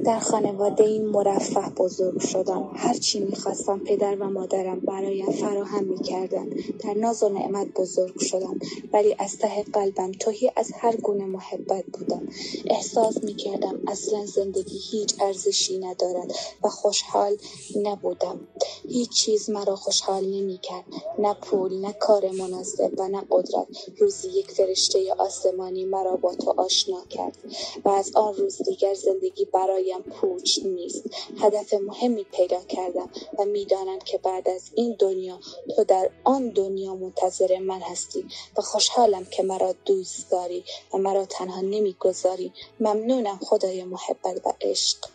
در خانواده‌ای مرفه بزرگ شدم. هر چی می‌خواستم پدر و مادرم برایم فراهم می‌کردند. در ناز و نعمت بزرگ شدم، ولی از ته قلبم تهی از هر گونه محبت بودم. احساس می‌کردم اصلا زندگی هیچ ارزشی ندارد و خوشحال نبودم. هیچ چیز مرا خوشحال نمی‌کرد، نه پول، نه کار مناسب و نه قدرت. روزی یک فرشته آسمانی مرا با تو آشنا کرد و از آن روز دیگر زندگی برایم پوچ نیست. هدف مهمی پیدا کردم و میدانم که بعد از این دنیا تو در آن دنیا منتظر من هستی و خوشحالم که مرا دوست داری و مرا تنها نمیگذاری. ممنونم خدای محبت و عشق.